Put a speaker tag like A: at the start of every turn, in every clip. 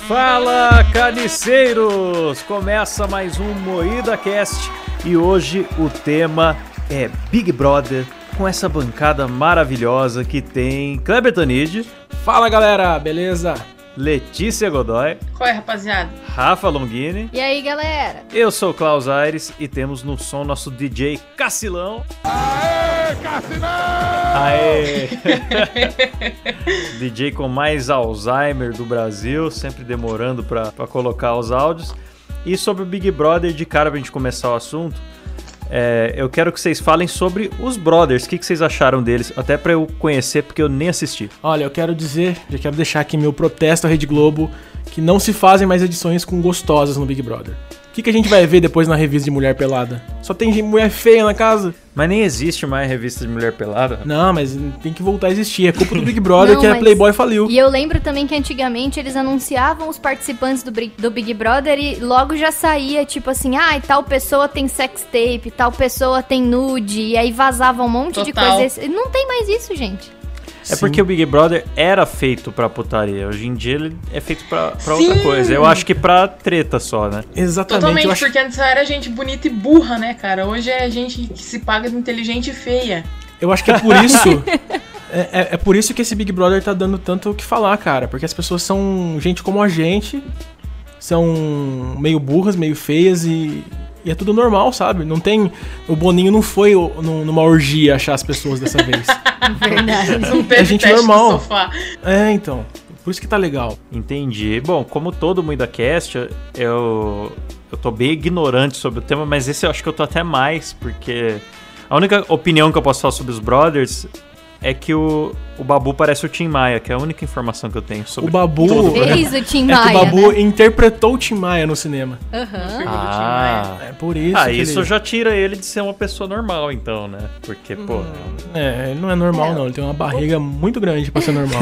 A: Fala, carniceiros! Começa mais um Moída Cast e hoje o tema é Big Brother, com essa bancada maravilhosa que tem Kleber Tanid.
B: Fala, galera, beleza?
A: Letícia Godoy.
C: Qual é, rapaziada?
A: Rafa Longini.
D: E aí, galera?
A: Eu sou o Klaus Aires e temos no som nosso DJ Cacilão.
E: Aê, Cacilão!
A: Aê! DJ com mais Alzheimer do Brasil, sempre demorando pra colocar os áudios. E sobre o Big Brother, de cara pra gente começar o assunto, eu quero que vocês falem sobre os Brothers. O que vocês acharam deles? Até pra eu conhecer, porque eu nem assisti.
B: Olha, eu quero deixar aqui meu protesto à Rede Globo, que não se fazem mais edições com gostosas no Big Brother. O que a gente vai ver depois na revista de mulher pelada? Só tem mulher feia na casa.
A: Mas nem existe mais revista de mulher pelada.
B: Não, mas tem que voltar a existir. É culpa do Big Brother que a Playboy faliu.
D: E eu lembro também que antigamente eles anunciavam os participantes do Big Brother e logo já saía, tipo assim, tal pessoa tem sex tape, tal pessoa tem nude, e aí vazava um monte de coisa. Não tem mais isso, gente.
A: É porque o Big Brother era feito pra putaria. Hoje em dia ele é feito pra outra coisa. Eu acho que pra treta só, né?
B: Exatamente.
C: Totalmente, porque antes era gente bonita e burra, né, cara? Hoje é gente que se paga de inteligente e feia.
B: Eu acho que é por isso... é por isso que esse Big Brother tá dando tanto o que falar, cara. Porque as pessoas são gente como a gente. São meio burras, meio feias e é tudo normal, sabe? Não tem... O Boninho não foi numa orgia achar as pessoas dessa vez.
D: Verdade.
C: Não teve
B: gente
C: teste
B: normal.
C: no sofá.
B: Então. Por isso que tá legal.
A: Entendi. Bom, como todo mundo da cast, eu tô bem ignorante sobre o tema, mas esse eu acho que eu tô até mais, porque a única opinião que eu posso falar sobre os Brothers é que o Babu parece o Tim Maia, que é a única informação que eu tenho sobre
B: o Babu
D: fez o Tim Maia,
B: que o Babu
D: né?
B: interpretou o Tim Maia no cinema.
D: Uhum.
B: É por isso que
A: isso já tira ele de ser uma pessoa normal, então, né? Porque, pô...
B: ele não é normal, não. Ele tem uma barriga muito grande pra ser normal.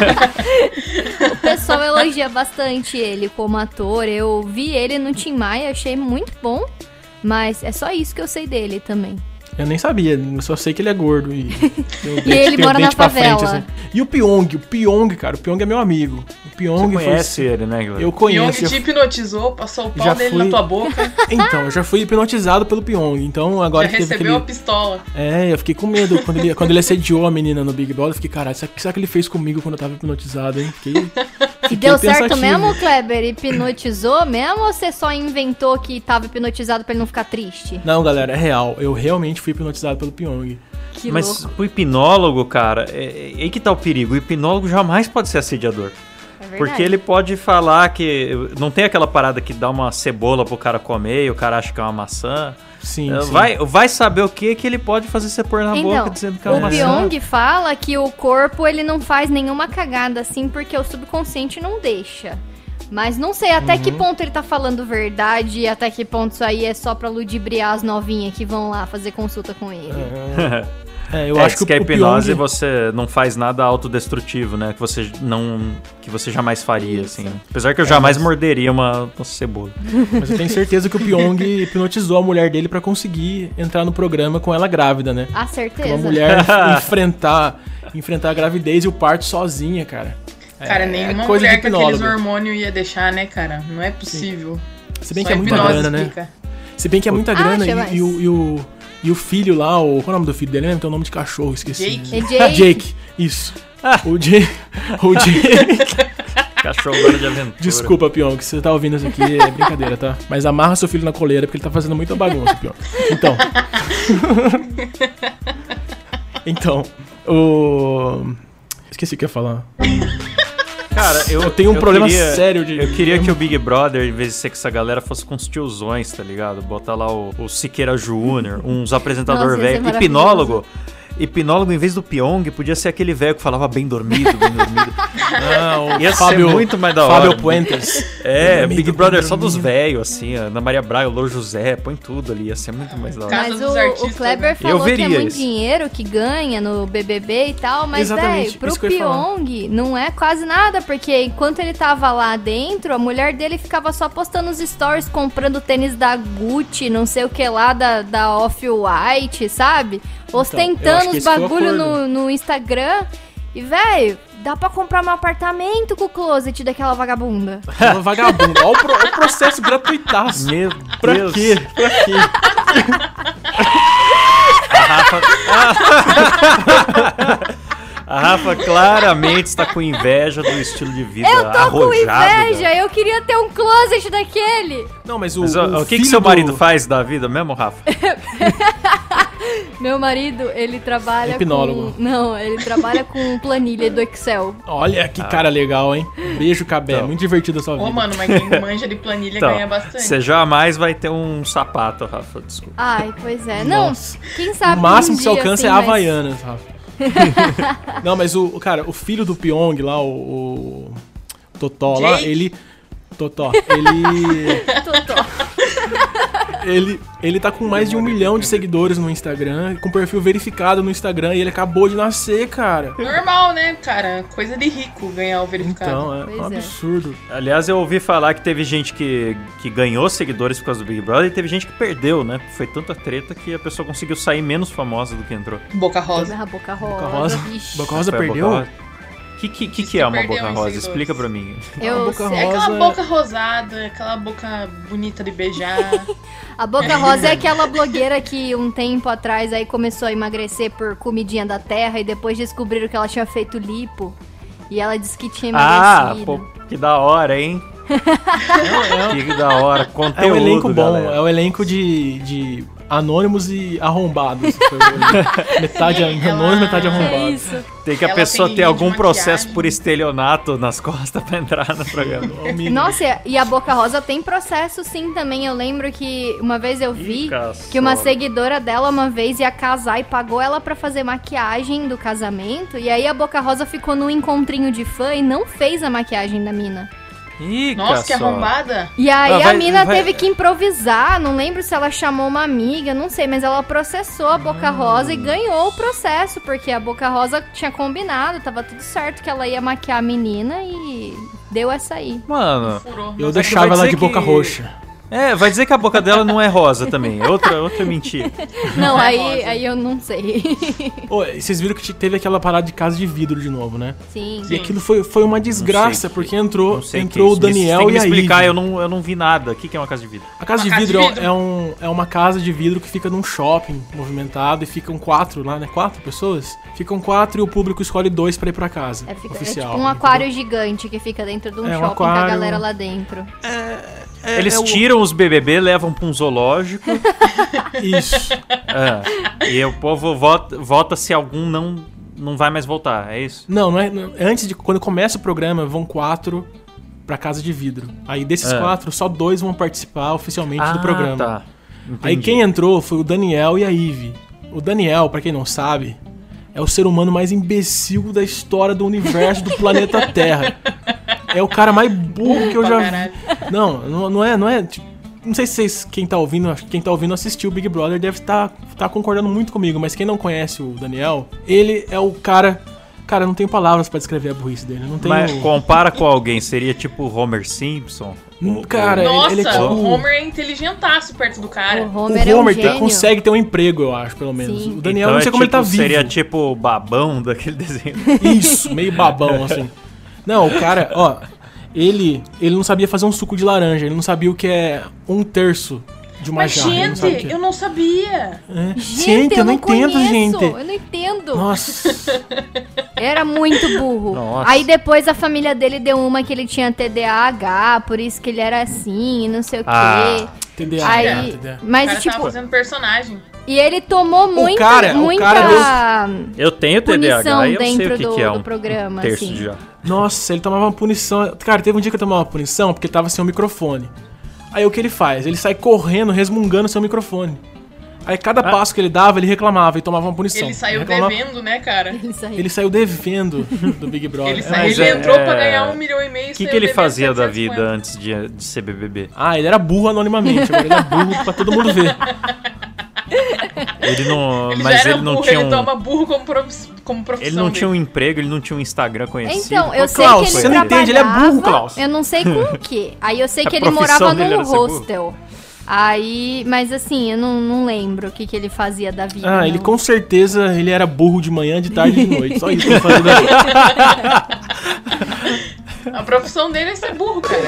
D: O pessoal elogia bastante ele como ator. Eu vi ele no Tim Maia, achei muito bom, mas é só isso que eu sei dele também.
B: Eu nem sabia, eu só sei que ele é gordo e
D: ele mora na favela.
B: Frente, assim. E o Pyong, cara, o Pyong é meu amigo. O Pyong
A: Você conhece ele, né, Guilherme?
B: Eu conheço.
C: Pyong te hipnotizou, passou o pau dele na tua boca.
B: Então, eu já fui hipnotizado pelo Pyong, então agora...
C: Já recebeu a pistola.
B: Eu fiquei com medo. Quando ele assediou a menina no Big Brother, eu fiquei, caralho, será que ele fez comigo quando eu tava hipnotizado, hein?
D: E deu certo mesmo, Kleber? Hipnotizou mesmo ou você só inventou que tava hipnotizado pra ele não ficar triste?
B: Não, galera, é real. Eu realmente fui hipnotizado pelo Pyong.
A: Mas o hipnólogo, cara, aí que tá o perigo. O hipnólogo jamais pode ser assediador. Porque ele pode falar que não tem aquela parada que dá uma cebola pro cara comer e o cara acha que é uma maçã.
B: Sim.
A: Vai saber o que ele pode fazer você pôr na boca dizendo que é uma maçã.
D: O Pyong fala que o corpo ele não faz nenhuma cagada assim porque o subconsciente não deixa. Mas não sei até que ponto ele tá falando verdade e até que ponto isso aí é só pra ludibriar as novinhas que vão lá fazer consulta com ele.
A: Eu acho que a hipnose você não faz nada autodestrutivo, né? Que você jamais faria, assim. Apesar que eu jamais morderia uma cebola.
B: Mas eu tenho certeza que o Pyong hipnotizou a mulher dele pra conseguir entrar no programa com ela grávida, né?
D: Ah, certeza.
B: Porque uma mulher enfrentar a gravidez e o parto sozinha, cara.
C: Cara, nenhuma mulher com aqueles hormônios ia deixar, né, cara? Não é possível.
B: Se bem que é muita grana, né? Se bem que é muita grana e o filho lá, qual é o nome do filho dele? Tem o nome de cachorro, esqueci.
D: Jake.
B: Isso. O Jake.
A: Cachorro de aventura.
B: Desculpa, Pyong, que você tá ouvindo isso aqui, é brincadeira, tá? Mas amarra seu filho na coleira, porque ele tá fazendo muita bagunça, Pyong. Então, esqueci o que eu ia falar.
A: Cara, eu
B: tenho um problema sério de...
A: Eu queria que o Big Brother, em vez de ser com essa galera, fosse com os tiozões, tá ligado? Botar lá o Siqueira Júnior, uns apresentador velho, hipnólogo, em vez do Pyong, podia ser aquele velho que falava bem dormido.
B: Não,
A: ia ser muito mais da hora.
B: Fábio Puentes.
A: Big Brother só dos velhos, assim, Ana Maria Braga, o Louro José, põe tudo ali, ia ser muito mais da hora.
D: Mas o Kleber falou que é muito dinheiro que ganha no BBB e tal, mas, velho, pro Pyong não é quase nada, porque enquanto ele tava lá dentro, a mulher dele ficava só postando os stories, comprando tênis da Gucci, não sei o que lá, da Off-White, sabe? Ostentando os bagulho no Instagram. E, velho, dá pra comprar meu apartamento com o closet daquela vagabunda.
B: Aquela vagabunda. Olha o processo gratuitaço.
A: Meu
B: pra
A: Deus.
B: Quê? Pra quê?
A: A Rafa claramente está com inveja do estilo de vida
D: Eu tô
A: arrojado.
D: com inveja, eu queria ter um closet daquele.
B: Não, mas o
A: que seu marido faz da vida mesmo, Rafa?
D: Meu marido, ele trabalha
B: hipnólogo.
D: Não, ele trabalha com planilha do Excel.
B: Olha que cara legal, hein? Beijo, Cabé.
A: Então.
B: Muito divertido a sua vida.
C: Ô, mano, mas quem manja de planilha ganha bastante.
A: Você jamais vai ter um sapato, Rafa, desculpa.
D: Ai, pois é.
B: Nossa.
D: Não, quem sabe
B: O máximo que você
D: dia,
B: alcança
D: assim,
B: é Havaianas, Rafa. Não, mas o filho do Pyong lá, o Totó lá, ele... Totó. Ele tá com mais de 1 milhão de seguidores no Instagram, com perfil verificado no Instagram, e ele acabou de nascer, cara.
C: Normal, né, cara? Coisa de rico ganhar o verificado.
B: Então, é
D: Pois
B: um
D: é.
B: absurdo.
A: Aliás, eu ouvi falar que teve gente que ganhou seguidores por causa do Big Brother e teve gente que perdeu, né? Foi tanta treta que a pessoa conseguiu sair menos famosa do que entrou.
C: Boca Rosa.
D: A Boca Rosa.
B: Boca Rosa.
D: Vixe.
B: Boca Rosa
A: Foi a
B: perdeu?
A: Boca Rosa. O que é uma
C: perdeu
A: Boca
C: em
A: Rosa?
C: seguidores.
A: Explica pra mim.
D: Eu
B: Boca
D: sei.
C: É aquela
B: Rosa-
C: boca rosada, aquela boca bonita de beijar.
D: A Boca Rosa é aquela blogueira que um tempo atrás aí começou a emagrecer por comidinha da terra e depois descobriram que ela tinha feito lipo. E ela disse que tinha emagrecido.
A: Pô, que da hora, hein? Que da hora. Conteúdo,
B: É um elenco bom,
A: galera.
B: é o elenco de anônimos e arrombados. Metade anônimo, metade
D: É
B: arrombado.
D: isso.
A: Tem que a
C: Ela
A: pessoa
C: tem
A: ter
C: linha
A: algum
C: de
A: processo
C: maquiagem.
A: por estelionato nas costas pra entrar no programa.
D: Nossa, e a Boca Rosa tem processo sim também. Eu lembro que uma vez eu vi
A: Ih, caçola.
D: que uma seguidora dela uma vez ia casar e pagou ela pra fazer maquiagem do casamento. E aí a Boca Rosa ficou num encontrinho de fã e não fez a maquiagem da mina.
A: Ih,
C: Nossa, que
A: caçola.
C: arrombada.
D: E aí
A: Ah,
D: a
A: vai-
D: mina
A: vai-
D: teve que improvisar, não lembro se ela chamou uma amiga, não sei, mas ela processou a Boca Rosa e ganhou o processo, porque a Boca Rosa tinha combinado, tava tudo certo que ela ia maquiar a menina e deu essa aí.
A: Mano,
C: Furou.
B: Eu
A: Mas
B: deixava
A: vai
B: ela
A: dizer
B: de boca
A: que-
B: roxa.
A: vai dizer que a boca dela não é rosa também. É outra mentira.
D: Não,
C: é
D: aí,
C: rosa.
D: aí eu não sei.
B: Ô, vocês viram que teve aquela parada de casa de vidro de novo, né?
D: Sim.
B: E aquilo foi uma desgraça,
A: que-
B: porque entrou
A: Não sei
B: o
A: que é isso.
B: Daniel
A: Tem que
B: e a
A: me explicar,
B: Ivy.
A: eu não vi nada. O que é uma casa de vidro?
B: A casa de
C: Uma casa
B: vidro,
C: de vidro.
B: é uma casa de vidro que fica num shopping movimentado e ficam 4 lá, né? 4 pessoas? Ficam 4 e o público escolhe 2 pra ir pra casa.
D: É
B: Oficial.
D: tipo um
B: entendeu?
D: aquário gigante que fica dentro de um
B: É, um
D: shopping com a
B: aquário.
D: galera lá dentro.
A: Eles tiram os BBB, levam pra um zoológico.
B: Isso.
A: E o povo vota se algum não vai mais voltar. É isso?
B: Não é. Antes de. Quando começa o programa, vão 4 pra casa de vidro. Aí desses 4, só 2 vão participar oficialmente do programa.
A: Tá.
B: Aí
A: Entendi.
B: quem entrou foi o Daniel e a Ivy. O Daniel, pra quem não sabe, é o ser humano mais imbecil da história do universo do planeta Terra. É o cara mais burro que eu já
C: Caralho.
B: vi. Não é. Tipo, não sei se vocês, quem tá ouvindo assistiu o Big Brother deve estar concordando muito comigo, mas quem não conhece o Daniel, ele é o cara. Cara, eu não tenho palavras pra descrever a burrice dele. Eu não tenho.
A: Mas compara com alguém, seria tipo o Homer Simpson?
B: Cara,
C: Nossa,
B: ele é tipo.
C: o Homer é inteligentaço perto do cara.
D: O
B: O
D: Homer é um
B: Homer
D: gênio.
B: consegue ter um emprego, eu acho, pelo menos.
D: Sim.
B: O Daniel,
A: Então
B: não sei como ele tá vivo.
A: Seria tipo o babão daquele desenho.
B: Isso, meio babão, assim. Não, o cara, ó, ele não sabia fazer um suco de laranja, ele não sabia o que é 1/3 de uma
C: Mas,
B: jarra. ele não sabe o que
C: gente,
B: é.
C: eu não sabia.
B: É.
D: Gente,
B: eu não entendo,
D: conheço,
B: gente.
D: Eu não entendo.
B: Nossa,
D: Era muito burro.
A: Nossa.
D: Aí depois a família dele deu uma que ele tinha TDAH, por isso que ele era assim, e não sei o quê.
A: Ah.
B: TDAH,
D: Aí,
B: TDAH.
C: O
D: mas
C: cara
D: tipo,
C: tava fazendo personagem.
D: e ele tomou muita
B: cara
A: Eu tenho
D: punição
A: TDAH e eu sei
D: dentro
A: o que é
D: do
A: um
D: programa,
A: terço
D: assim.
A: de jarra.
B: Nossa, ele tomava uma punição. Cara, teve um dia que eu tomava uma punição porque ele tava sem o microfone. Aí o que ele faz? Ele sai correndo, resmungando seu microfone. Aí cada passo que ele dava, ele reclamava e tomava uma punição.
C: Ele saiu
B: reclamava-
C: devendo, né, cara?
B: Ele saiu devendo do Big Brother.
C: Ele,
A: Mas
C: entrou
A: é-
C: pra ganhar 1,5 milhão.
A: O que ele fazia da vida antes de ser BBB?
B: Ah, ele era burro anonimamente, agora ele é burro pra todo mundo ver.
A: Ele não.
C: Ele
A: Mas
C: já era
A: ele não
C: burro,
A: tinha
C: ele
A: um.
C: toma burro como profissão.
A: Ele não tinha um
C: dele.
A: emprego, ele não tinha um Instagram conhecido.
D: Então, eu
B: Ô,
D: sei
B: Klaus,
D: que ele
B: você não entende, ele é burro,
D: trabalhava,
B: Klaus.
D: Eu não sei com o quê. Aí eu sei
A: A
D: que ele
A: profissão
D: morava
A: dele
D: num
A: era ser burro.
D: hostel. Aí, mas assim, eu não lembro o que ele fazia da vida.
B: Ele com certeza ele era burro de manhã, de tarde e de noite. Só isso que ele fazia da vida.
C: A profissão dele é ser burro, cara.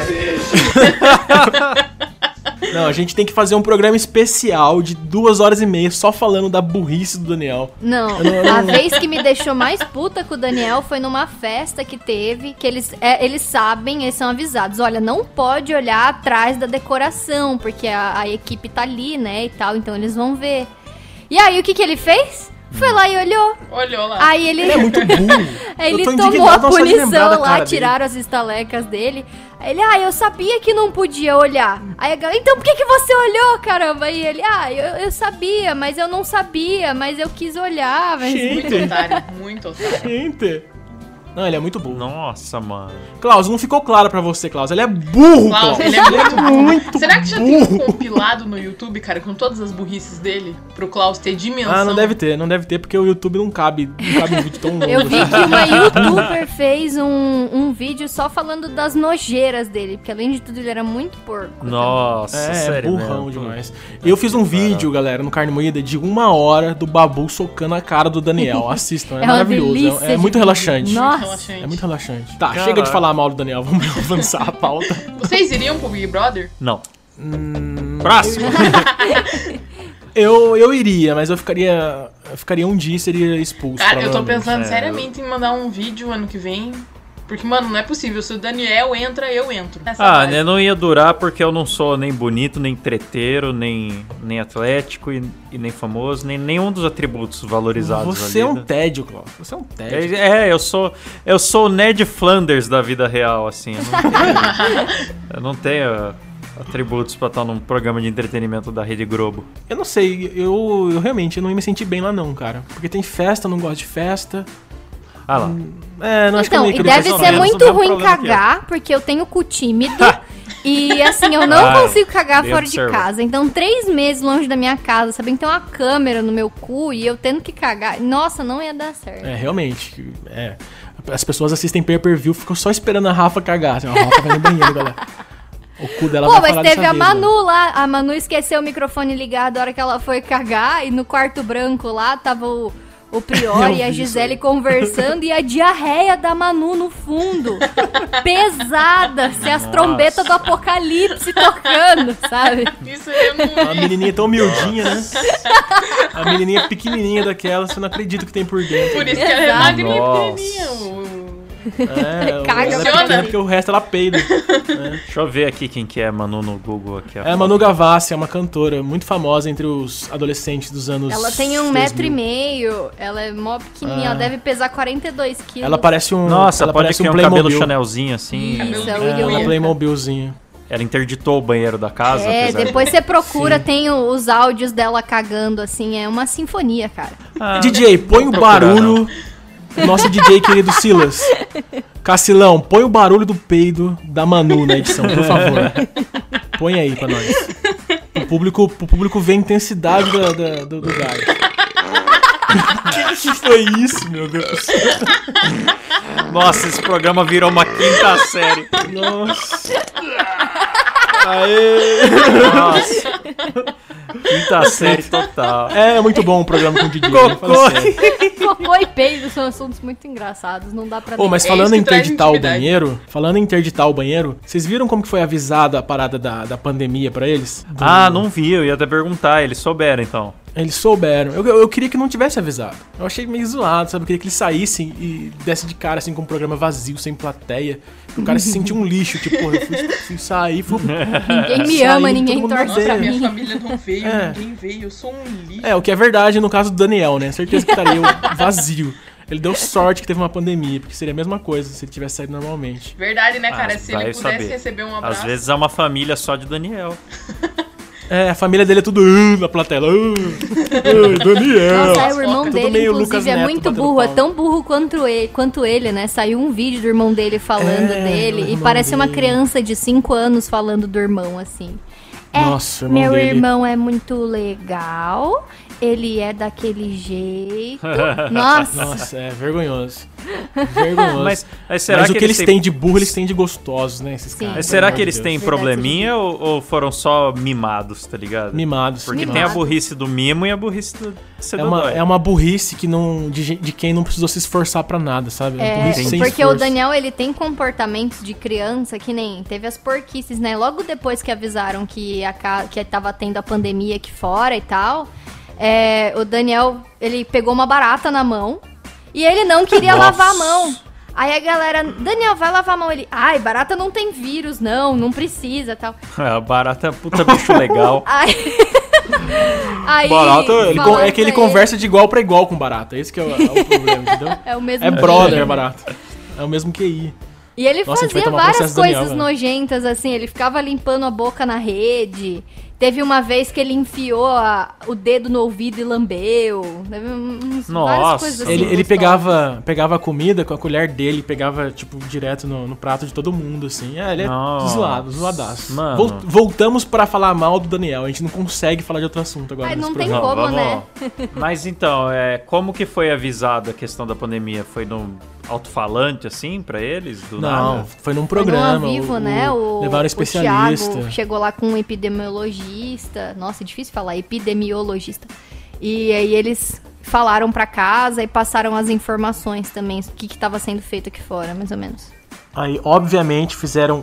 B: Não, a gente tem que fazer um programa especial de 2h30 só falando da burrice do Daniel.
D: Não, a vez que me deixou mais puta com o Daniel foi numa festa que teve, que eles sabem, eles são avisados. Olha, não pode olhar atrás da decoração, porque a equipe tá ali, né, e tal, então eles vão ver. E aí, o que ele fez? Foi lá e olhou.
C: Olhou lá.
D: Aí ele
B: é muito burro.
D: Ele tomou a punição lá, tiraram as estalecas dele. Aí ele, eu sabia que não podia olhar. Aí a galera, então por que você olhou, caramba? Aí ele, eu sabia, mas eu não sabia, mas eu quis olhar. Mas...
C: Muito otário, muito otário.
B: Gente. Não, ele é muito burro.
A: Nossa, mano.
B: Klaus, não ficou claro pra você, Klaus. Ele é burro, Klaus.
C: Ele é muito Será que já tem um compilado no YouTube, cara, com todas as burrices dele? Pro Klaus ter dimensão?
B: Não deve ter, porque o YouTube não cabe um vídeo tão longo.
D: Eu vi que uma youtuber fez um vídeo só falando das nojeiras dele, porque além de tudo ele era muito porco.
A: Nossa, sério
B: burrão
A: mesmo.
B: demais. Eu fiz um vídeo, galera, no Carne Moída, de 1 hora do Babu socando a cara do Daniel. Assistam, é maravilhoso.
D: Delícia,
B: é muito relaxante.
D: Nossa.
B: É muito relaxante. Tá, chega de falar mal do Daniel, vamos avançar a pauta.
C: Vocês iriam pro Big Brother?
A: Não. Próximo.
B: Eu iria, mas eu ficaria um dia e seria expulso.
C: Cara, eu tô pensando seriamente em mandar um vídeo ano que vem. Porque, mano, não é possível. Se o Daniel entra, eu entro.
A: Né, não ia durar porque eu não sou nem bonito, nem treteiro, nem atlético e nem famoso, nem nenhum dos atributos valorizados.
B: Você é um tédio, Cláudio. Você é um tédio.
A: Eu sou o Ned Flanders da vida real, assim. Eu não tenho atributos pra estar num programa de entretenimento da Rede Globo.
B: Eu não sei, eu realmente não ia me sentir bem lá não, cara. Porque tem festa, eu não gosto de festa.
A: Lá.
B: Não acho que eu
D: e deve ser muito ruim cagar, porque eu tenho cu tímido. E assim, eu não consigo cagar fora de casa. Então, 3 meses longe da minha casa, sabendo que tem uma câmera no meu cu e eu tendo que cagar. Nossa, não ia dar certo.
B: Realmente. As pessoas assistem pay-per-view, ficam só esperando a Rafa cagar. Assim, a Rafa vai no banheiro, galera. O cu dela vai falar
D: mas teve a Manu
B: vez,
D: lá. A Manu esqueceu o microfone ligado na hora que ela foi cagar. E no quarto branco lá tava o Prior e a Gisele conversando e a diarreia da Manu no fundo. Pesada. Se as trombetas do apocalipse tocando, sabe?
C: Isso eu não...
B: A menininha tão miudinha, né? A menininha pequenininha daquela, você não acredita o que tem por dentro.
C: Por isso que ela é magrinha pequenininha.
D: Caga,
B: ela é pequena porque o resto ela peida.
A: Deixa eu ver aqui quem que é Manu no Google. Aqui,
B: a Manu Gavassi é uma cantora muito famosa entre os adolescentes dos anos
D: Ela tem 1,5 metro, ela é mó pequenininha, ela deve pesar 42 quilos.
B: Ela parece um...
A: Nossa,
B: ela
A: pode
B: parece
A: ter um cabelo Chanelzinho assim.
D: Isso,
B: uma Playmobilzinha.
A: Ela interditou o banheiro da casa.
D: Depois você procura, tem os áudios dela cagando, assim, é uma sinfonia, cara.
B: DJ, põe o barulho... Nosso DJ querido Silas. Cacilão, põe o barulho do peido da Manu na edição, por favor. Põe aí pra nós. O público vê a intensidade do gás. Que foi isso, meu Deus?
A: Nossa, esse programa virou uma 5ª série.
B: Nossa. Aê!
A: Nossa. 5ª série total.
B: É muito bom o programa com o DJ.
D: Cocô e peido são assuntos muito engraçados, não dá pra...
B: Mas falando em interditar o banheiro, vocês viram como que foi avisada a parada da pandemia pra eles?
A: Não vi, eu ia até perguntar, eles souberam então.
B: Eles souberam. Eu queria que não tivesse avisado. Eu achei meio zoado, sabe? Eu queria que eles saíssem e desse de cara, assim, com um programa vazio, sem plateia. O cara se sentia um lixo. Tipo, eu fui sair,
D: ninguém me ama, ninguém torce pra mim.
C: Minha família não veio, ninguém veio, eu sou um lixo.
B: O que é verdade no caso do Daniel, né? Certeza que estaria vazio. Ele deu sorte que teve uma pandemia, porque seria a mesma coisa se ele tivesse saído normalmente.
C: Verdade, né, cara? Se ele pudesse receber um abraço...
A: Às vezes é uma família só de Daniel.
B: A família dele é tudo na plateia. Daniel.
D: Nossa, o irmão dele, inclusive, é muito burro. É tão burro quanto ele, né? Saiu um vídeo do irmão dele falando dele. E parece uma criança de 5 anos falando do irmão, assim.
B: Nossa,
D: meu irmão é muito legal. ele é daquele jeito. Nossa,
B: é vergonhoso. Vergonhoso.
A: Mas será
B: mas
A: que
B: o que eles têm de burro, eles têm de gostosos, né? Esses caras.
A: Mas será que eles têm probleminha ou foram só mimados, tá ligado?
B: Mimados.
A: Porque tem a burrice do mimo e a burrice do Cedodói.
B: É uma burrice que não, de quem não precisou se esforçar pra nada, sabe?
D: Porque o Daniel, ele tem comportamentos de criança que nem teve as porquices, né? Logo depois que avisaram que tava tendo a pandemia aqui fora e tal, o Daniel, ele pegou uma barata na mão e ele não queria lavar a mão. Aí a galera, Daniel, vai lavar a mão. Ele, barata não tem vírus, não precisa, tal.
A: Barata é puta bicho legal.
B: Aí, barata, é que ele conversa de igual pra igual com barata. Esse que é o problema, entendeu?
D: É o mesmo.
B: É brother, barata. É o mesmo QI.
D: E ele fazia várias coisas nojentas, assim. Ele ficava limpando a boca na rede. Teve uma vez que ele enfiou o dedo no ouvido e lambeu.
A: Nossa.
D: Coisas assim,
B: ele pegava a comida com a colher dele, pegava, tipo, direto no prato de todo mundo, assim. Ele é zoadaço.
A: Mano.
B: Voltamos pra falar mal do Daniel. A gente não consegue falar de outro assunto agora.
D: Não tem como, né?
A: Mas então, como que foi avisada a questão da pandemia? Foi no alto-falante, assim, pra eles?
B: Não, foi num programa.
D: Foi no ao vivo, né?
B: Levaram especialista.
D: O Thiago chegou lá com um epidemiologista. Nossa, é difícil falar, epidemiologista. E aí eles falaram pra casa e passaram as informações também, o que estava sendo feito aqui fora, mais ou menos.
B: Aí, obviamente, fizeram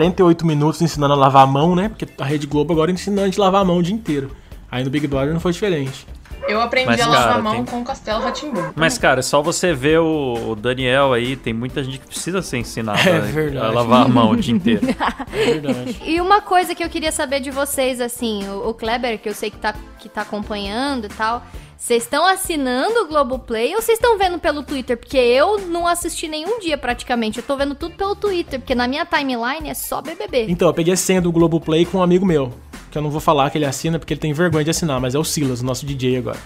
B: 48 minutos ensinando a lavar a mão, né? Porque a Rede Globo agora ensina a gente a lavar a mão o dia inteiro. Aí no Big Brother não foi diferente.
C: Eu aprendi a lavar a mão com o Castelo Rá-Tim-Bum.
A: Mas, cara, só você ver o Daniel aí, tem muita gente que precisa ser ensinada a lavar a mão o dia inteiro.
B: É verdade.
D: E uma coisa que eu queria saber de vocês, assim, o Kleber, que eu sei que tá acompanhando e tal, vocês estão assinando o Globoplay ou vocês estão vendo pelo Twitter? Porque eu não assisti nenhum dia praticamente, eu tô vendo tudo pelo Twitter, porque na minha timeline é só BBB.
B: Então, eu peguei a senha do Globoplay com um amigo meu. Que eu não vou falar que ele assina, porque ele tem vergonha de assinar, mas é o Silas, o nosso DJ agora.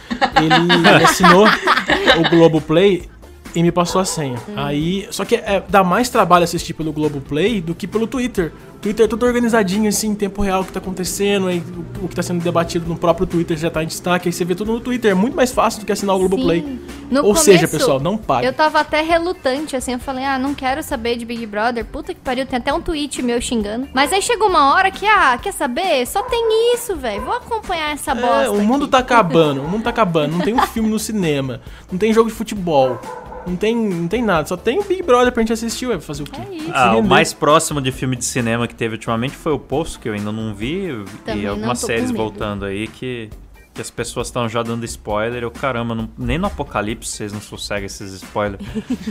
B: Ele assinou o Globoplay e me passou a senha. Aí, só que dá mais trabalho assistir pelo Globoplay do que pelo Twitter. O Twitter é tudo organizadinho, assim, em tempo real, o que tá acontecendo, aí o que tá sendo debatido no próprio Twitter já tá em destaque, aí você vê tudo no Twitter. É muito mais fácil do que assinar o Globoplay. Ou seja, pessoal, não pague.
D: Eu tava até relutante, assim, eu falei, não quero saber de Big Brother, puta que pariu, tem até um tweet meu xingando. Mas aí chegou uma hora que, quer saber? Só tem isso, velho, vou acompanhar essa bosta
B: o mundo
D: aqui.
B: Tá acabando, não tem um filme no cinema, não tem jogo de futebol. Não tem nada, só tem o Big Brother pra gente assistir, vai fazer o quê?
D: É isso.
A: O mais próximo de filme de cinema que teve ultimamente foi o Poço, que eu ainda não vi,
D: também
A: e algumas séries voltando aí que as pessoas estão já dando spoiler. Caramba, nem no Apocalipse vocês não sossegam esses spoilers.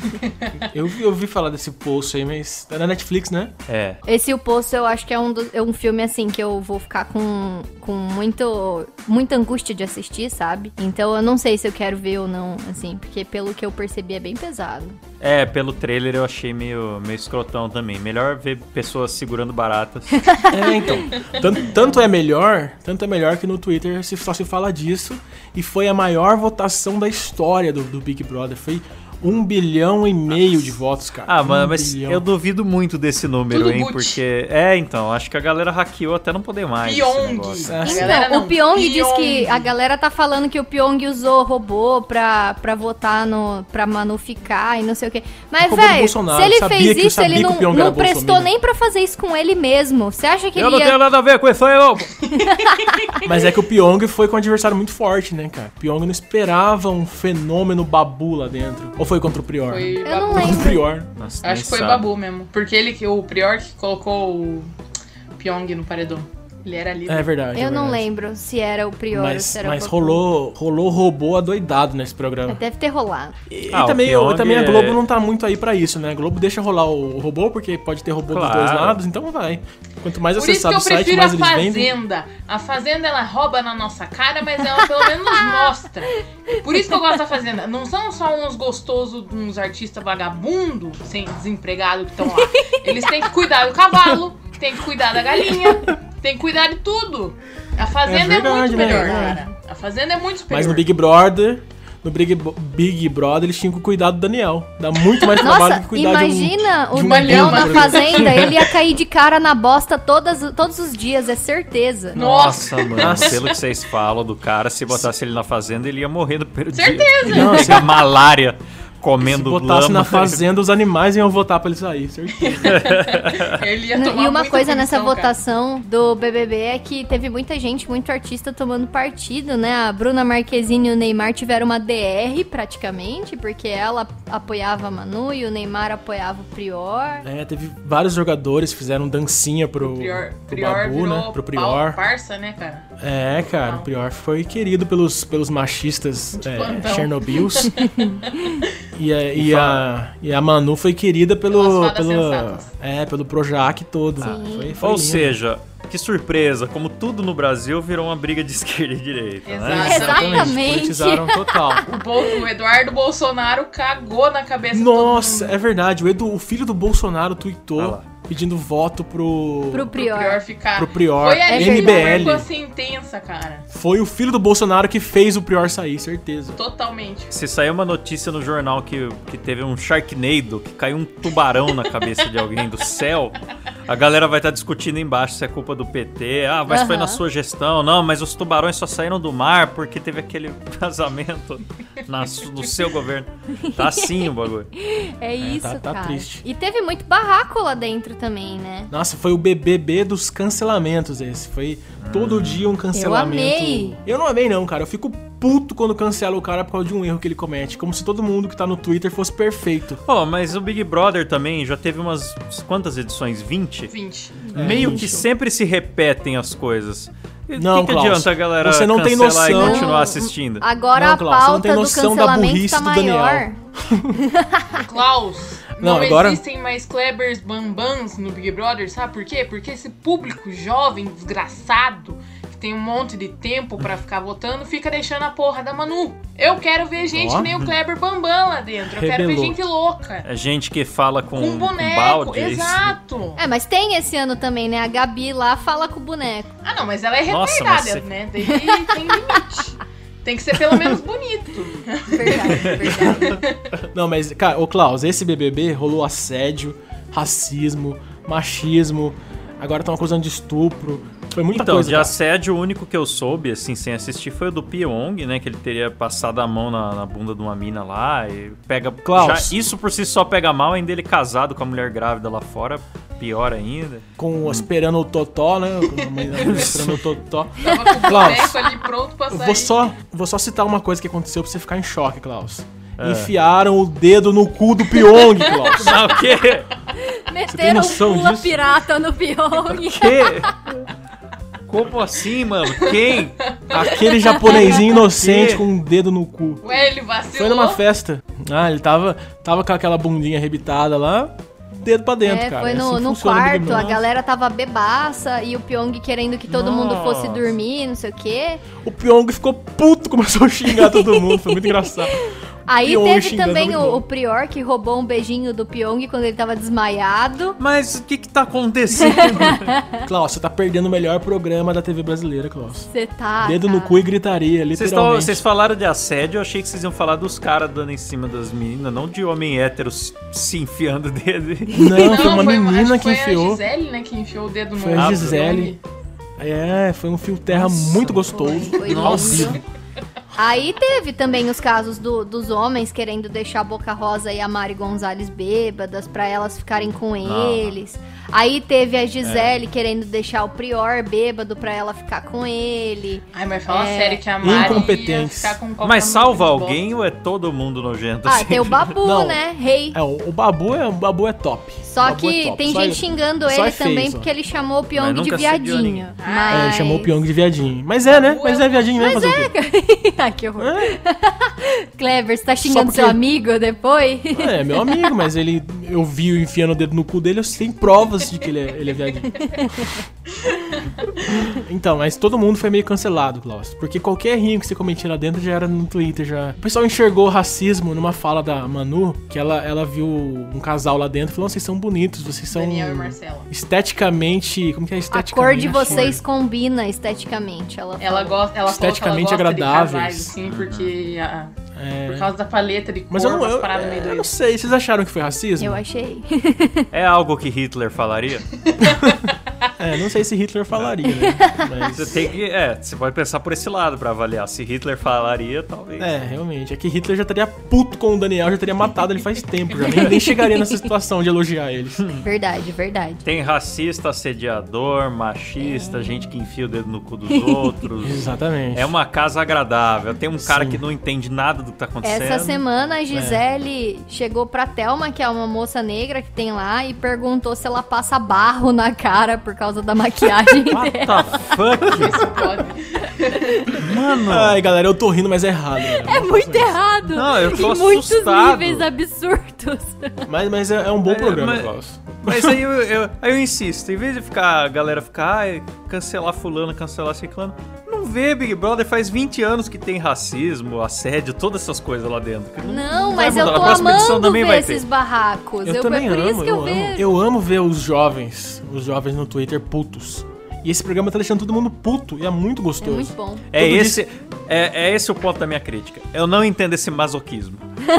B: Eu ouvi falar desse Poço aí, mas tá na Netflix, né?
A: É.
D: Esse O Poço eu acho que é um filme, assim, que eu vou ficar com muita angústia de assistir, sabe? Então eu não sei se eu quero ver ou não, assim, porque pelo que eu percebi é bem pesado.
A: Pelo trailer eu achei meio escrotão também. Melhor ver pessoas segurando baratas.
B: Então. Tanto é melhor que no Twitter só se fala disso. E foi a maior votação da história do Big Brother. Foi 1,5 bilhão de votos, cara.
A: Mano, mas eu duvido muito desse número,
C: tudo
A: hein?
C: boot.
A: Porque. Então, acho que a galera hackeou até não poder mais.
C: Pyong.
D: O Pyong diz que a galera tá falando que o Pyong usou robô pra votar pra manuficar e não sei o quê. Mas, velho, se ele fez isso, ele não prestou nem pra fazer isso com ele mesmo. Você acha que ele
A: não tenho nada a ver com isso aí, não.
B: Mas é que o Pyong foi com um adversário muito forte, né, cara? O Pyong não esperava um fenômeno babu lá dentro. Ou foi contra o Prior?
C: Foi
D: eu não
B: lembro. Contra o Prior.
C: Nossa, acho que foi o Babu mesmo. Porque o Prior que colocou o Pyong no paredão. Ele era líder.
B: É verdade.
D: Eu não lembro se era o Prior ou se era o
B: Mas rolou robô adoidado nesse programa.
D: Deve ter rolado.
B: E também a Globo não tá muito aí pra isso, né? A Globo deixa rolar o robô, porque pode ter robô dos dois lados, então vai. Quanto mais acessado o site, mais eles vendem.
C: A Fazenda, ela rouba na nossa cara, mas ela pelo menos mostra. Por isso que eu gosto da Fazenda. Não são só uns gostosos, uns artistas vagabundos, sem desempregado que estão lá. Eles têm que cuidar do cavalo, têm que cuidar da galinha, têm que cuidar de tudo. A Fazenda é muito melhor, cara. A Fazenda é muito superior.
B: Mas no Big Brother, no Big Brother eles tinham que cuidar do Daniel. Dá muito mais trabalho do que cuidar
D: imagina o Daniel na fazenda, ele ia cair de cara na bosta todos os dias, é certeza.
A: Nossa, mano, pelo que vocês falam do cara, se botasse ele na fazenda, ele ia morrer do primeiro dia.
C: Certeza!
A: Pegar malária comendo lama.
B: Se botasse na fazenda, os animais iam votar pra ele sair, certeza.
C: Ele ia tomar
D: e uma coisa nessa
C: cara.
D: votação do BBB é que teve muita gente, muito artista tomando partido, né? A Bruna Marquezine e o Neymar tiveram uma DR praticamente, porque ela apoiava a Manu e o Neymar apoiava o Prior.
B: Teve vários jogadores que fizeram dancinha pro Babu, né? Pro Prior.
C: Parça, né, cara?
B: Cara, o Prior foi querido pelos machistas Chernobyls. E a Manu foi querida pelo Projac todo. Foi
A: Ou seja, que surpresa, como tudo no Brasil virou uma briga de esquerda e direita, né?
D: Exatamente.
B: Politizaram total.
C: O Eduardo Bolsonaro cagou na cabeça de
B: Nossa,
C: todo mundo.
B: é verdade. O filho do Bolsonaro tweetou pedindo voto pro
D: Prior
C: ficar.
B: Pro Prior.
C: Foi a
B: MBL.
C: uma sentença, cara.
B: Foi o filho do Bolsonaro que fez o Prior sair, certeza.
C: Totalmente.
A: Se saiu uma notícia no jornal que teve um Sharknado, que caiu um tubarão na cabeça de alguém do céu, a galera vai estar discutindo embaixo se é culpa do PT. Mas foi na sua gestão. Não, mas os tubarões só saíram do mar porque teve aquele vazamento no seu governo. Tá assim o bagulho.
D: É isso,
B: tá
D: cara.
B: triste.
D: E teve muito barraco lá dentro também, né?
B: Nossa, foi o BBB dos cancelamentos esse. Foi todo dia um cancelamento.
D: Eu amei.
B: Eu não amei não, cara. Eu fico puto quando cancela o cara por causa de um erro que ele comete. Como se todo mundo que tá no Twitter fosse perfeito.
A: Mas o Big Brother também já teve umas... Quantas edições? 20?
C: 20.
A: Meio
B: 20.
A: que sempre se repetem as coisas.
B: Não,
A: que
B: Klaus,
A: adianta a galera
B: você não tem
A: cancelar
B: noção.
A: e continuar assistindo?
D: Agora
B: Não,
D: a
B: Klaus, você não tem
D: pauta do
B: noção da
D: cancelamento
B: burrice
D: tá
B: do Daniel.
D: maior.
C: Klaus,
B: Não,
C: não
B: agora-
C: existem mais Klebers Bambams no Big Brother, sabe por quê? Porque esse público jovem, desgraçado, que tem um monte de tempo pra ficar votando, fica deixando a porra da Manu. Eu quero ver gente que nem o Kleber Bambam lá dentro. Eu quero ver
B: Rebelou.
C: gente louca.
A: É gente que fala com
C: Com boneco,
A: balde. é isso?
C: exato.
D: Mas tem esse ano também, né? A Gabi lá fala com o boneco.
C: Ah, não, mas ela é
A: Nossa,
C: retardada,
A: mas
C: né? Daí tem limite. Tem que ser pelo menos bonito.
D: Verdade.
B: Não, mas, cara, ô Klaus, esse BBB rolou assédio, racismo, machismo, agora estão acusando de estupro. Foi muita
A: Então,
B: coisa,
A: de
B: cara.
A: assédio, o único que eu soube, assim, sem assistir, foi o do Pyong, né? Que ele teria passado a mão na bunda de uma mina lá e pega...
B: Klaus.
A: Já, isso por si só pega mal, ainda ele casado com a mulher grávida lá fora, pior ainda.
B: Esperando o Totó, né? Com a mãe esperando o Totó.
C: Tava com o
B: Klaus,
C: boneco ali pronto pra
B: Eu
C: sair.
B: vou só citar uma coisa que aconteceu pra você ficar em choque, Klaus. Enfiaram o dedo no cu do Pyong, Klaus.
A: Ah, o quê?
D: Meteram
B: noção
D: pula
B: disso?
D: pirata no Pyong.
A: quê? Como assim, mano? Quem?
B: Aquele japonesinho inocente com um dedo no cu.
C: Ué, ele vacilou.
B: Foi numa festa. Ele tava com aquela bundinha arrebitada lá, dedo pra dentro, cara.
D: Foi
B: Assim
D: no
B: funciona o Big
D: quarto, a
B: Brother.
D: galera tava bebaça e o Pyong querendo que todo mundo fosse
A: Nossa.
D: dormir, não sei o quê.
B: O Pyong ficou puto, começou a xingar todo mundo, foi muito engraçado.
D: Aí
B: Pyong
D: teve
B: xingando
D: também
B: o Pyong.
D: o Prior que roubou um beijinho do Pyong quando ele tava desmaiado.
A: Mas o que tá acontecendo?
B: Klaus, você tá perdendo o melhor programa da TV brasileira, Klaus.
D: Você tá.
B: Dedo no cu e gritaria, literalmente.
A: Vocês falaram de assédio, eu achei que vocês iam falar dos caras dando em cima das meninas, não de homem hétero se enfiando o dedo.
B: Não, foi uma
C: acho
B: menina que
C: foi
B: enfiou.
C: a Gisele, né, que enfiou o dedo no
B: Foi a
C: rabo do
B: Gisele.
C: Pyong.
B: Foi um fio terra muito gostoso.
D: Foi
A: Nossa.
D: lindo. Aí teve também os casos dos homens querendo deixar a Boca Rosa e a Mari Gonzalez bêbadas pra elas ficarem com eles. Aí teve a Gisele querendo deixar o Prior bêbado pra ela ficar com ele.
C: Ai, mas fala sério que a Mari ia
B: Incompetentes.
C: ficar com qualquer
A: Mas salva
C: música de
A: alguém ou é todo mundo nojento?
D: Ah,
A: assim?
D: tem o Babu,
B: Não.
D: né? Rei.
B: O Babu é top.
D: Só
B: O Babu
D: que
B: é top.
D: tem
B: Só
D: gente xingando
B: só
D: ele
B: é feio,
D: também
B: só.
D: porque ele chamou o
A: Mas
D: Pyong de
A: nunca assediou ninguém.
D: viadinho.
B: Ele chamou o Pyong de viadinho. Mas é, né? Mas é viadinho, né? Fazer o quê?
D: Ai, que horror. Kleber, você tá xingando
B: porque-
D: seu amigo depois?
B: É meu amigo, mas eu vi o enfiando o dedo no cu dele, eu tenho provas de que ele é viadinho. Então, mas todo mundo foi meio cancelado, Klaus. Porque qualquer errinho que você cometia lá dentro já era no Twitter, já. O pessoal enxergou o racismo numa fala da Manu, que ela viu um casal lá dentro e falou: vocês são bonitos, vocês são
C: Daniel e Marcela.
B: esteticamente... Como que é
D: A
B: esteticamente?
D: cor de vocês combina esteticamente, ela
C: Ela
D: falou.
C: gosta, ela falou que ela
B: Esteticamente
C: gosta
B: agradáveis.
C: de casais, assim, porque Por causa da paleta de cor,
B: mas
C: umas paradas meio doidas.
B: Eu não sei, vocês acharam que foi racismo?
D: Eu achei.
A: É algo que Hitler falaria?
B: Não sei se Hitler falaria, né? Mas...
A: Você pode pensar por esse lado pra avaliar. Se Hitler falaria, talvez.
B: Realmente. É que Hitler já estaria puto com o Daniel, já teria matado ele faz tempo. Já nem chegaria nessa situação de elogiar ele.
D: Verdade, verdade.
A: Tem racista, assediador, machista, gente que enfia o dedo no cu dos outros.
B: Exatamente.
A: É uma casa agradável. Tem um cara que não entende nada do que tá acontecendo.
D: Essa semana a Gisele chegou pra Thelma, que é uma moça negra que tem lá, e perguntou se ela passa barro na cara por causa da maquiagem
A: What
D: dela.
A: the fuck?
C: Isso pode.
A: Mano.
B: Ai, galera, eu tô rindo, mas é errado. Né?
D: É muito errado.
A: Não, eu tô
D: em muitos
A: assustado.
D: níveis absurdos.
B: Mas é um bom programa, Klaus.
A: Mas aí eu insisto, em vez de a galera ficar, cancelar fulano, cancelar ciclano, não vê Big Brother, faz 20 anos que tem racismo, assédio, todas essas coisas lá dentro.
D: Não, mas eu tô amando ver esses barracos.
B: Eu também
D: por
B: amo,
D: isso que eu vejo.
B: Eu amo ver os jovens no Twitter putos. E esse programa tá deixando todo mundo puto e é muito gostoso.
D: É muito bom.
A: É esse o ponto da minha crítica. Eu não entendo esse masoquismo.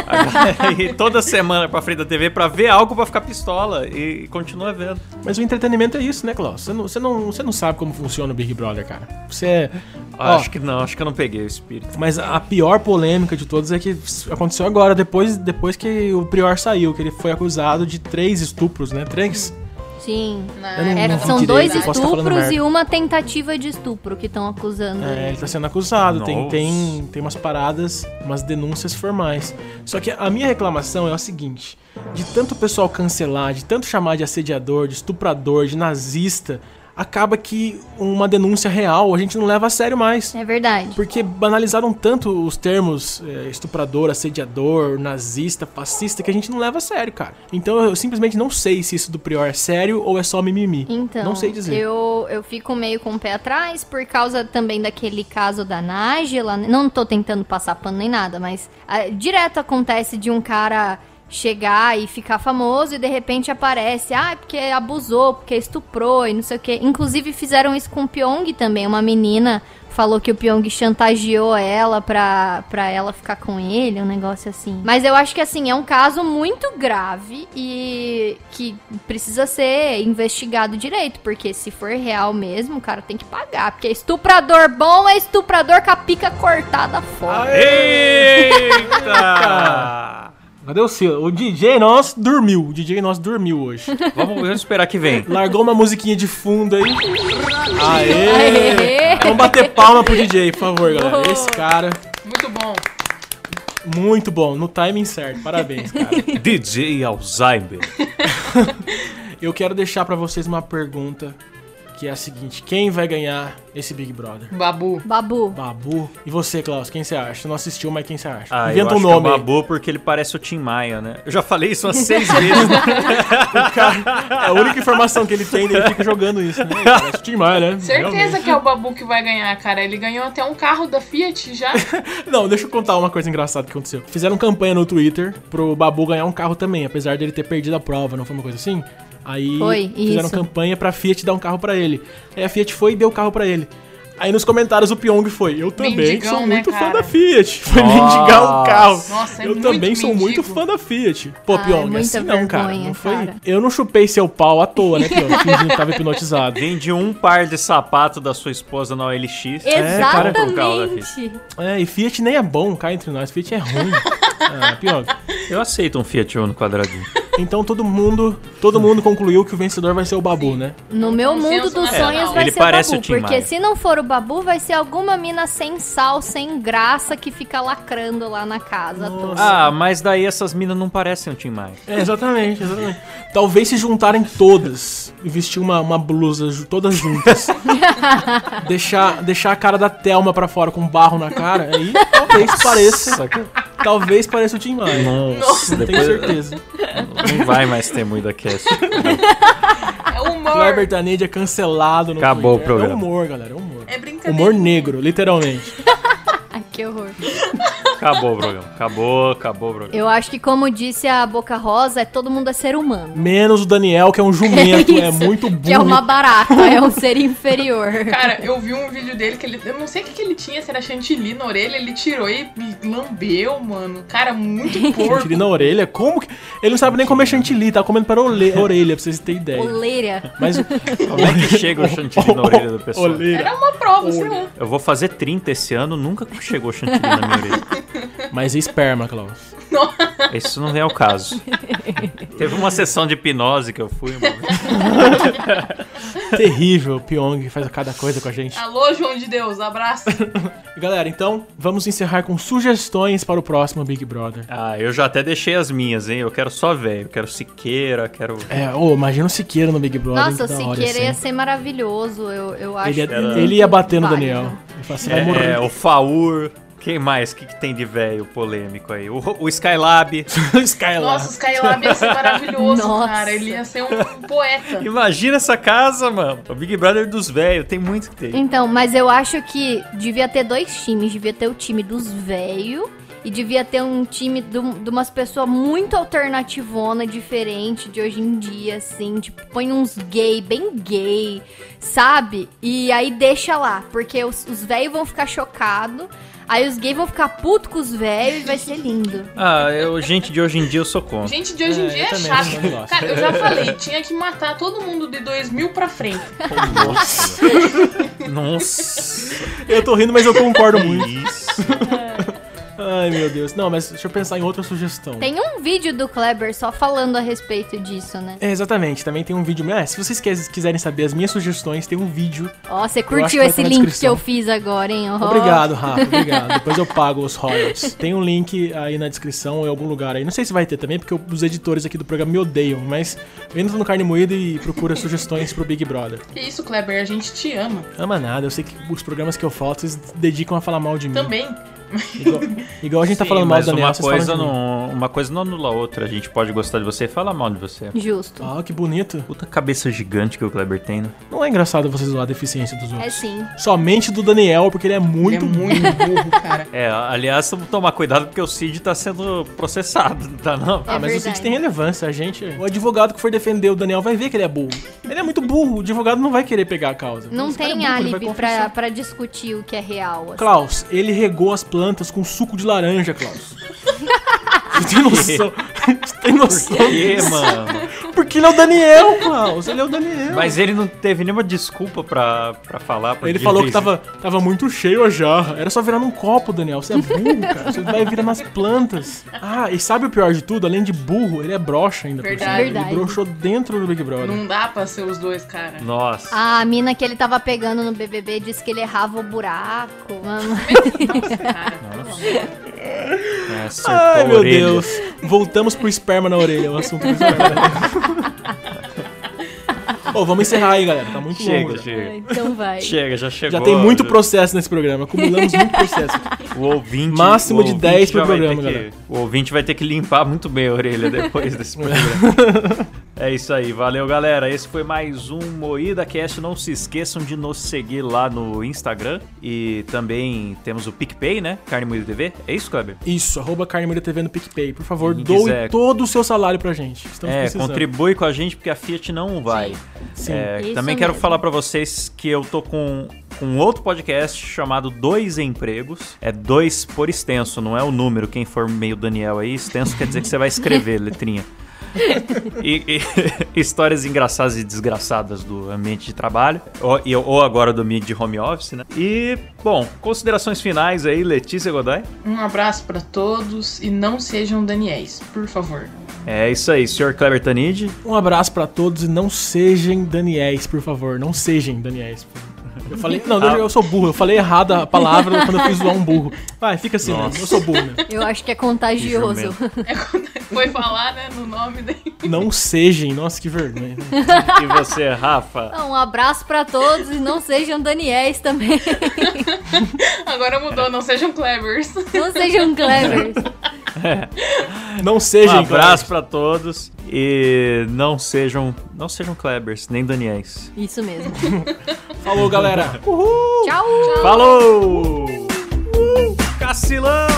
A: E toda semana pra frente da TV pra ver algo pra ficar pistola e continua vendo.
B: Mas o entretenimento é isso, né, Klaus? Você não sabe como funciona o Big Brother, cara.
A: Acho que eu não peguei o espírito.
B: Mas a pior polêmica de todas é que aconteceu agora, depois que o Prior saiu, que ele foi acusado de 3 estupros, né? 3?
D: Sim.
B: São
D: direito, 2 estupros e uma tentativa de estupro que estão acusando ele.
B: Ele tá sendo acusado, tem umas paradas, umas denúncias formais. Só que a minha reclamação é o seguinte: de tanto pessoal cancelar, de tanto chamar de assediador, de estuprador, de nazista, acaba que uma denúncia real a gente não leva a sério mais.
D: É verdade.
B: Porque banalizaram tanto os termos estuprador, assediador, nazista, fascista, que a gente não leva a sério, cara. Então eu simplesmente não sei se isso do Prior é sério ou é só mimimi.
D: Então,
B: não sei dizer.
D: Eu fico meio com o pé atrás por causa também daquele caso da Nájila. Não tô tentando passar pano nem nada, mas direto acontece de um cara chegar e ficar famoso e de repente aparece, porque abusou, porque estuprou e não sei o que. Inclusive fizeram isso com o Pyong também, uma menina falou que o Pyong chantageou ela pra ela ficar com ele, um negócio assim. Mas eu acho que assim, é um caso muito grave e que precisa ser investigado direito, porque se for real mesmo, o cara tem que pagar, porque estuprador bom é estuprador com a pica cortada fora.
A: Eita!
B: Cadê o seu? O DJ nosso dormiu. O DJ nosso dormiu hoje.
A: Vamos esperar que vem.
B: Largou uma musiquinha de fundo aí. Aê! Vamos bater palma pro DJ, por favor, galera. Esse cara...
C: Muito bom.
B: Muito bom, no timing certo. Parabéns, cara.
A: DJ Alzheimer.
B: Eu quero deixar pra vocês uma pergunta, que é a seguinte: quem vai ganhar esse Big Brother?
D: Babu.
B: E você, Klaus, quem você acha? Você não assistiu, mas quem você acha?
A: Inventa um nome. É o Babu porque ele parece o Tim Maia, né? Eu já falei isso umas 6 vezes. Né?
B: O cara, a única informação que ele tem, ele fica jogando isso, né? Ele parece o Tim Maia, né?
C: Certeza
B: realmente.
C: Que é o Babu que vai ganhar, cara. Ele ganhou até um carro da Fiat já.
B: Não, deixa eu contar uma coisa engraçada que aconteceu. Fizeram campanha no Twitter pro Babu ganhar um carro também, apesar dele ter perdido a prova, não foi uma coisa assim? Aí fizeram campanha pra Fiat dar um carro pra ele. Aí a Fiat foi e deu o carro pra ele. Aí nos comentários o Pyong foi: eu também
C: mendigão,
B: sou muito fã
C: cara?
B: da Fiat. Foi mendigar um carro.
C: Nossa,
B: eu também sou muito fã da Fiat. Pô, Pyong, assim não, cara. Não foi.
D: Cara.
B: Eu não chupei seu pau à toa, né, Pyong? Fingindo que tava hipnotizado.
A: Vende um par de sapato da sua esposa na OLX.
D: Exatamente.
B: E Fiat nem é bom, cá entre nós. Fiat é ruim. Pyong.
A: Eu aceito um Fiat Uno quadradinho.
B: Então todo mundo concluiu que o vencedor vai ser o Babu, né?
D: No meu mundo dos sonhos vai
A: ele
D: ser
A: parece
D: o Babu,
A: o Tim
D: porque
A: Maia.
D: se não for o Babu, vai ser alguma mina sem sal, sem graça, que fica lacrando lá na casa toda.
A: Mas daí essas minas não parecem o Tim Maia.
B: Exatamente. Talvez se juntarem todas e vestir uma blusa todas juntas. deixar a cara da Thelma pra fora com barro na cara, aí talvez pareça. Talvez pareça o Tim Maia.
A: Nossa,
B: não tenho certeza.
A: Não vai mais ter muito cast.
C: É humor.
B: Kleber Tanid é cancelado no
A: Acabou
B: Twitter.
A: o programa.
B: É humor, galera. É humor.
C: É brincadeira.
B: Humor negro, literalmente.
D: Ai, que horror.
A: Acabou o programa. Acabou o programa.
D: Eu acho que, como disse a Boca Rosa, todo mundo é ser humano.
B: Menos o Daniel, que é um jumento, é muito burro.
D: Que é uma barata, é um ser inferior.
C: Cara, eu vi um vídeo dele que eu não sei o que ele tinha, se era chantilly na orelha, ele tirou e lambeu, mano. Cara, muito porco.
B: Chantilly na orelha? Como que... Ele não sabe nem comer chantilly, tá comendo para orelha, pra vocês terem ideia.
D: Oleira.
B: Mas
A: como é que chega o chantilly na orelha da pessoa?
B: Oleira.
C: Era uma prova, sei lá.
A: Eu vou fazer 30 esse ano, nunca chegou chantilly na minha orelha.
B: Mas e esperma, Klaus?
A: Isso não é o caso. Teve uma sessão de hipnose que eu fui, mano.
B: Terrível, o Pyong faz cada coisa com a gente.
C: Alô, João de Deus, abraço.
B: Galera, então, vamos encerrar com sugestões para o próximo Big Brother.
A: Ah, eu já até deixei as minhas, hein? Eu quero só velho. Eu quero Siqueira, quero...
B: Imagina o Siqueira no Big Brother.
D: Nossa, o Siqueira ia ser maravilhoso, eu acho.
B: Ele ia bater no Daniel. Ele fala, você vai morrer.
A: O Faur... Quem mais? O que tem de velho polêmico aí? O Skylab.
C: Nossa, o Skylab ia ser maravilhoso, cara. Ele ia ser um poeta.
A: Imagina essa casa, mano. O Big Brother dos velhos. Tem muito que ter.
D: Então, mas eu acho que devia ter 2 times. Devia ter o time dos velhos e devia ter um time de umas pessoas muito alternativona, diferente de hoje em dia, assim. Tipo, põe uns gay, bem gay, sabe? E aí deixa lá, porque os velhos vão ficar chocados. Aí os gays vão ficar putos com os velhos e vai ser lindo.
A: Gente de hoje em dia eu sou contra.
C: Gente de hoje em dia é chato. Cara, eu já falei, tinha que matar todo mundo de 2000 pra frente.
A: Nossa.
B: Eu tô rindo, mas eu concordo muito. Isso. Ai, meu Deus. Não, mas deixa eu pensar em outra sugestão.
D: Tem um vídeo do Kleber só falando a respeito disso, né?
B: Exatamente. Também tem um vídeo... se vocês quiserem saber as minhas sugestões, tem um vídeo...
D: Você curtiu esse link que eu fiz agora, hein?
B: Obrigado, Rafa. Obrigado. Depois eu pago os royalties. Tem um link aí na descrição ou em algum lugar aí. Não sei se vai ter também, porque os editores aqui do programa me odeiam, mas entra no Carne Moída e procura sugestões pro Big Brother.
C: Que isso, Kleber? A gente te ama.
B: Ama nada. Eu sei que os programas que eu falto, vocês dedicam a falar mal de mim.
C: Também.
B: Igual a gente tá falando mal do Daniel,
A: uma coisa não anula a outra. A gente pode gostar de você e falar mal de você.
D: Justo.
B: Que bonito.
A: Puta cabeça gigante que o Kleber tem, né?
B: Não é engraçado você zoar a deficiência dos outros.
D: É sim.
B: Somente do Daniel, porque ele é muito
C: burro, cara.
A: Aliás, vamos tomar cuidado porque o Cid tá sendo processado, tá não?
B: Mas o Cid tem relevância. O advogado que for defender o Daniel vai ver que ele é burro. Ele é muito burro, o advogado não vai querer pegar a causa.
D: Não tem álibi pra discutir o que é real. Assim.
B: Klaus, ele regou as plantas com suco de laranja, Klaus. Você tem noção? Você tem noção?
A: Por quê, mano?
B: Porque ele é o Daniel, Klaus. Ele é o Daniel.
A: Mas ele não teve nenhuma desculpa pra falar.
B: Ele falou que tava muito cheio a jarra. Era só virar num copo, Daniel. Você é burro, cara. Você vai virar nas plantas. E sabe o pior de tudo? Além de burro, ele é broxa ainda.
C: Verdade.
B: Ele broxou dentro do Big Brother.
C: Não dá pra ser os dois, cara.
A: Nossa.
D: A mina que ele tava pegando no BBB disse que ele errava o buraco. Mano.
C: Nossa, cara.
B: Ai, meu Deus. Voltamos pro esperma na orelha, o assunto do esperma. Vamos encerrar aí, galera. Tá muito longo.
A: Chega.
D: Então vai.
A: Já chegou.
B: Já tem muito processo nesse programa. Acumulamos muito processo.
A: O ouvinte...
B: Máximo de 10 pro programa, galera.
A: O ouvinte vai ter que limpar muito bem a orelha depois desse programa. É isso aí. Valeu, galera. Esse foi mais um Moída Cast. Não se esqueçam de nos seguir lá no Instagram. E também temos o PicPay, né? Carne Moída TV. É isso, Kleber?
B: Isso. @Carne Moída TV no PicPay. Por favor, doe todo o seu salário pra gente. Estamos precisando.
A: Contribui com a gente porque a Fiat não vai.
B: Sim.
A: Também quero falar pra vocês que eu tô com outro podcast chamado Dois Empregos. É 2 por extenso, não é o número. Quem for meio Daniel aí, extenso quer dizer que você vai escrever letrinha. E histórias engraçadas e desgraçadas do ambiente de trabalho ou agora do ambiente de home office, né? E, bom, considerações finais aí, Letícia Godoy.
C: Um abraço pra todos e não sejam Daniéis, por favor.
A: É isso aí, Sr. Kleber Tanid.
B: Um abraço pra todos e não sejam Daniéis, por favor. Não sejam Daniéis. Eu falei, eu sou burro, eu falei errado a palavra quando eu fui zoar um burro. Vai, fica assim, né? Eu sou burro, né?
D: Eu acho que é contagioso.
C: Foi falar, né, no nome daí.
B: Não sejam, nossa, que vergonha.
A: E você, Rafa?
D: Um abraço pra todos e não sejam Daniéis também.
C: Agora mudou, não sejam Klebers.
D: Não sejam Klebers.
B: Não sejam
A: Um abraço pra todos e não sejam Klebers, nem Daniéis.
D: Isso mesmo.
B: Falou, galera.
D: Uhul. Tchau.
A: Falou! Cacilão!